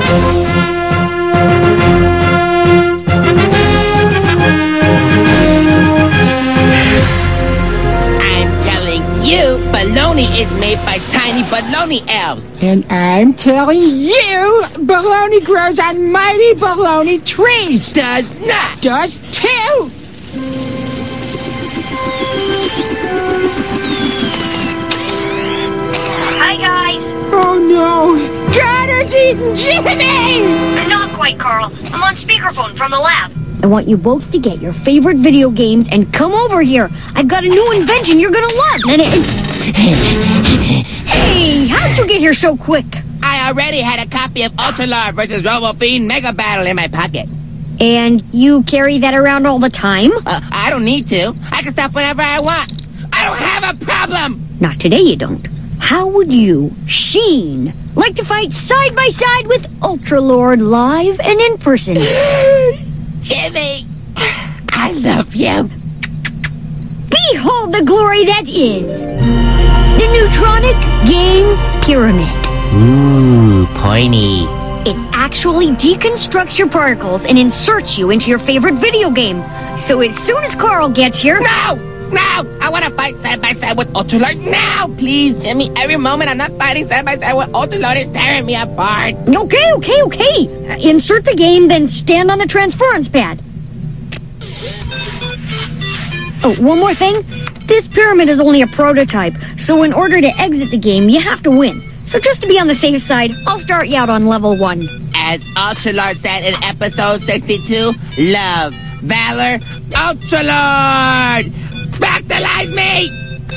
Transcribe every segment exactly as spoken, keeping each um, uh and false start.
Baloney is made by tiny baloney elves. And I'm telling you, baloney grows on mighty baloney trees. Does not. Does too. Hi, guys. Oh, no. Goddard's eating Jimmy! Not quite, Carl. I'm on speakerphone from the lab. I want you both to get your favorite video games and come over here. I've got a new invention you're gonna love. And it... Hey, how'd you get here so quick? I already had a copy of Ultralord versus RoboFiend Mega Battle in my pocket. And you carry that around all the time? Uh, I don't need to. I can stop whenever I want. I don't have a problem. Not today, you don't. How would you, Sheen, like to fight side by side with Ultralord live and in person? Jimmy, I love you. Behold the glory that is the Neutronic Game Pyramid. Ooh, pointy. It actually deconstructs your particles and inserts you into your favorite video game. So as soon as Carl gets here... No! No! I want to fight side by side with Ultralord now! Please, Jimmy, every moment I'm not fighting side by side with Ultralord is tearing me apart. Okay, okay, okay. Uh, insert the game, then stand on the transference pad. Oh, one more thing. This pyramid is only a prototype, so in order to exit the game, you have to win. So just to be on the safe side, I'll start you out on level one. As Ultralord said in episode sixty-two, love, valor, Ultralord! Fractalize me!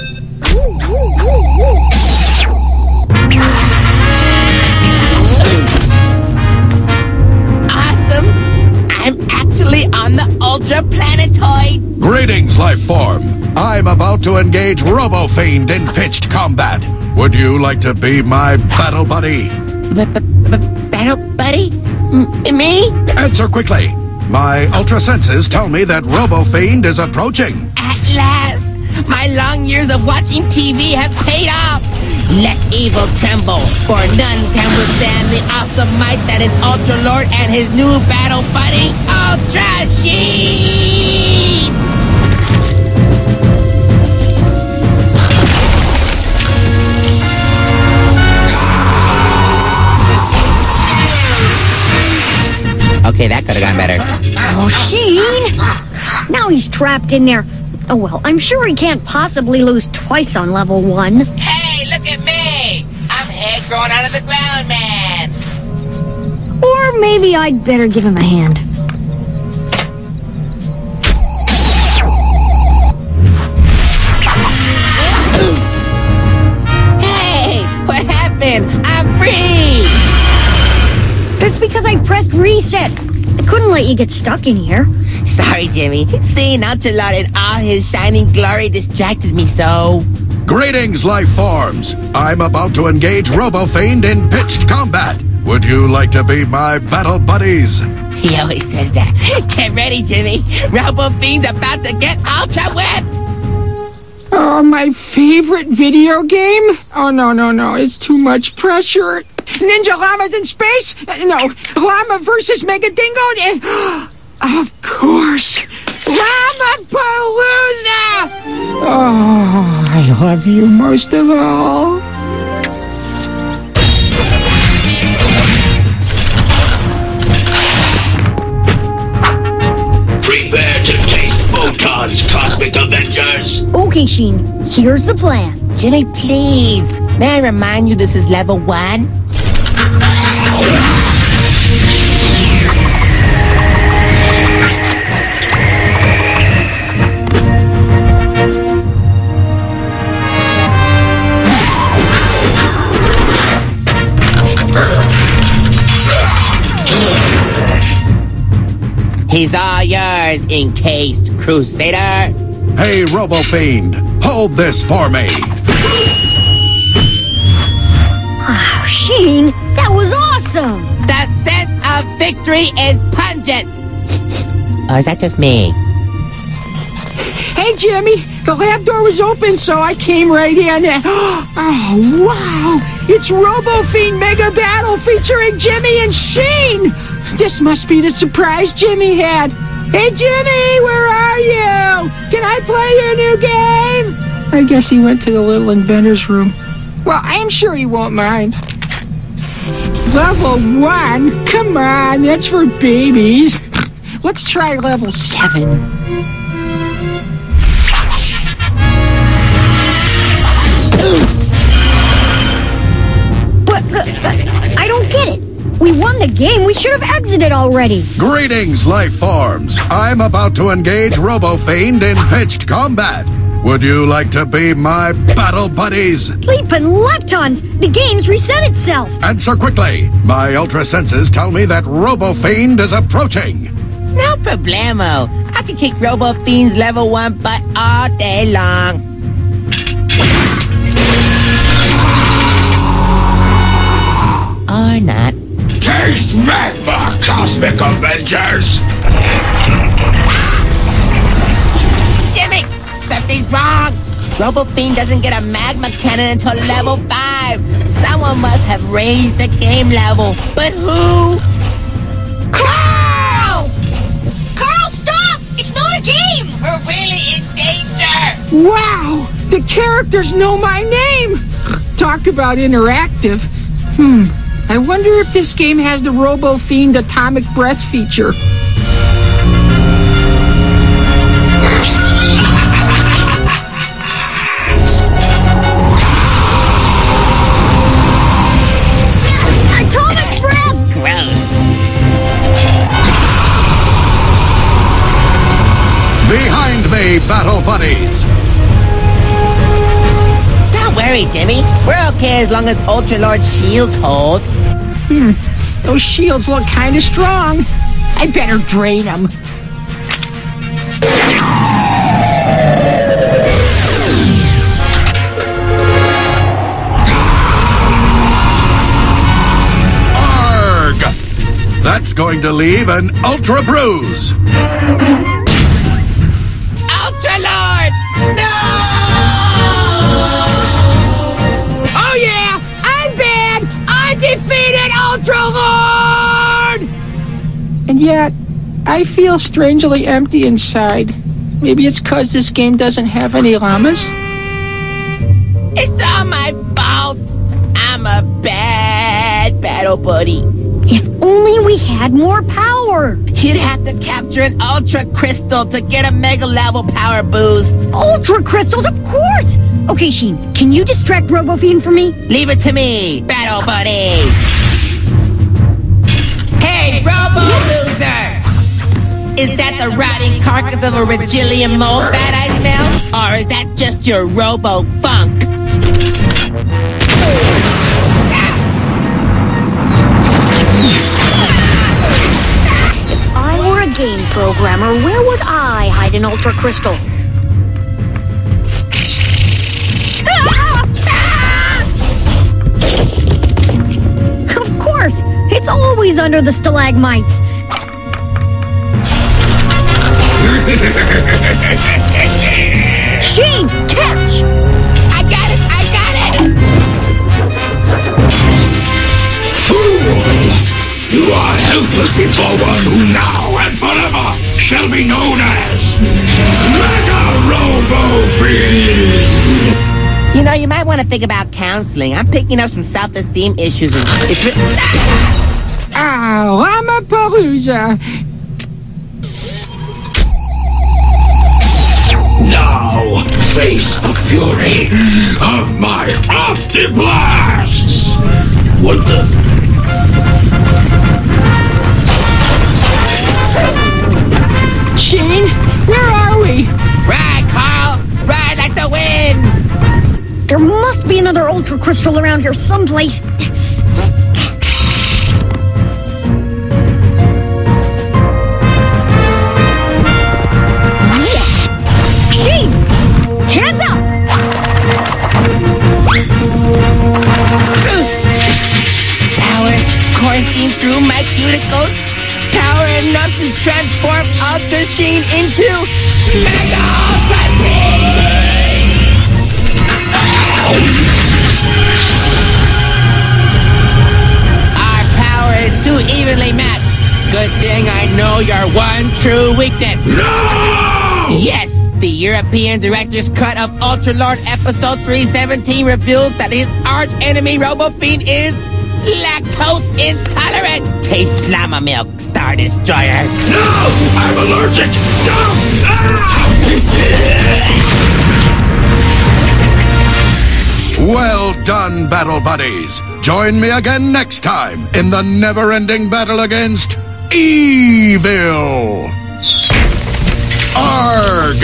Awesome! I'm actually on the Ultra Planetoid! Greetings, life form. I'm about to engage RoboFiend in pitched combat. Would you like to be my battle buddy? Battle buddy? M- me? Answer quickly. My ultra senses tell me that RoboFiend is approaching. At last! My long years of watching T V have paid off! Let evil tremble, for none can withstand the awesome might that is Ultralord and his new battle buddy, Ultra Sheen! Okay, that could have gone better. Oh, Sheen! Now he's trapped in there. Oh, well, I'm sure he can't possibly lose twice on level one. Hey, look at me! I'm head growing out of the ground, man! Or maybe I'd better give him a hand. Hey! What happened? I'm free! That's because I pressed reset. I couldn't let you get stuck in here. Sorry, Jimmy. Seeing Ultralord in all his shining glory distracted me so. Greetings, life forms. I'm about to engage RoboFiend in pitched combat. Would you like to be my battle buddies? He always says that. Get ready, Jimmy. RoboFiend's about to get ultra whipped. Oh, my favorite video game? Oh, no, no, no. It's too much pressure. Ninja llamas in space? Uh, no. Llama versus Mega Dingo? Uh, of course. Llama-palooza! Oh, I love you most of all. Prepare to taste photons, Cosmic Avengers! Okay, Sheen. Here's the plan. Jimmy, please. May I remind you this is level one? He's all yours, encased crusader. Hey, RoboFiend, hold this for me. Oh, Sheen, that was awesome. The scent of victory is pungent. Or is that just me? Hey, Jimmy, the lab door was open, so I came right in. Oh, wow. It's Robo Fiend Mega Battle featuring Jimmy and Sheen! This must be the surprise Jimmy had. Hey, Jimmy, where are you? Can I play your new game? I guess he went to the little inventor's room. Well, I'm sure he won't mind. Level one? Come on, that's for babies. Let's try level seven. But, uh, I don't get it. We won the game. We should have exited already. Greetings, Life Forms. I'm about to engage Robo Fiend in pitched combat. Would you like to be my battle buddies? Leapin' leptons! The game's reset itself. Answer quickly. My ultra senses tell me that Robo Fiend is approaching. No problemo. I can kick Robo Fiend's level one butt all day long. Or not. Taste magma, Cosmic Avengers! Jimmy! Something's wrong! Robo Fiend doesn't get a magma cannon until level five. Someone must have raised the game level. But who? Carl! Carl, stop! It's not a game! We're really in danger! Wow! The characters know my name! Talk about interactive. Hmm. I wonder if this game has the Robo Fiend Atomic Breath feature. Atomic Breath! Gross. Behind me, battle buddies. Don't worry, Jimmy. We're okay as long as Ultra Lord's shields hold. Hmm. Those shields look kind of strong. I better drain them. Arg! That's going to leave an ultra bruise. Ultra Lord! No! Oh yeah! I'm bad! Undefeated Ultra Lord! And yet, I feel strangely empty inside. Maybe it's because this game doesn't have any llamas? It's all my fault. I'm a bad battle buddy. If only we had more power. You'd have to capture an Ultra Crystal to get a Mega Level power boost. Ultra Crystals, of course! Okay, Sheen, can you distract Robo Fiend for me? Leave it to me, battle buddy. Hey, Robo Loser! Is that the rotting carcass of a Regilian mole bat I smell? Or is that just your Robo Funk? If I were a game programmer, where would I hide an Ultra Crystal? Of course! It's always under the stalagmites. Sheen, catch! I got it! I got it! Fool! You are helpless before one who now and forever shall be known as Mega Robo Fiend! You know, you might want to think about counseling. I'm picking up some self-esteem issues and it's re- Ah, Llama-Palooza! Now, face the fury of my Optiblasts! What the? Sheen, where are we? Ride, Carl! Ride like the wind! There must be another Ultra Crystal around here someplace. Yes! Sheen! Hands up! Power coursing through my cuticles. Power enough to transform Ultra Sheen into Mega Ultra Sheen! too evenly matched. Good thing I know your one true weakness. No! Yes, the European Director's Cut of Ultralord Episode three seventeen reveals that his arch enemy RoboFiend is lactose intolerant. Taste llama milk, Star Destroyer. No! I'm allergic! No! Ah! Well done, Battle Buddies. Join me again next time in the never-ending battle against evil. Arg!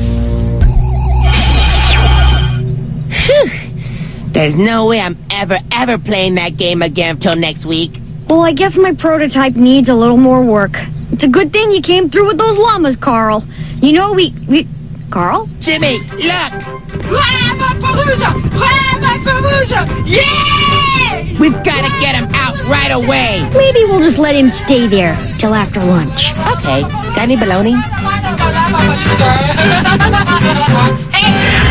Phew. There's no way I'm ever, ever playing that game again till next week. Well, I guess my prototype needs a little more work. It's a good thing you came through with those llamas, Carl. You know, we... we... Carl? Jimmy, look! Llama-palooza! Llama-palooza! Yay! We've got to get him out right away. Maybe we'll just let him stay there till after lunch. Okay, got any baloney? Llama-palooza!